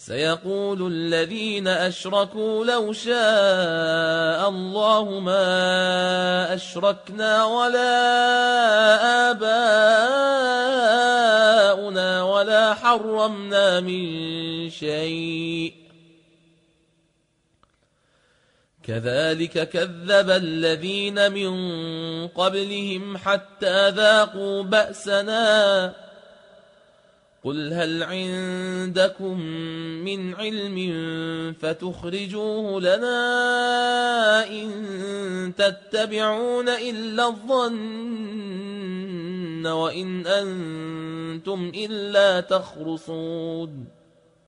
سيقول الذين أشركوا لو شاء الله ما أشركنا ولا آباؤنا ولا حرمنا من شيء كذلك كذب الذين من قبلهم حتى ذاقوا بأسنا قل هل عندكم من علم فتخرجوه لنا إن تتبعون إلا الظن وإن أنتم إلا تخرصون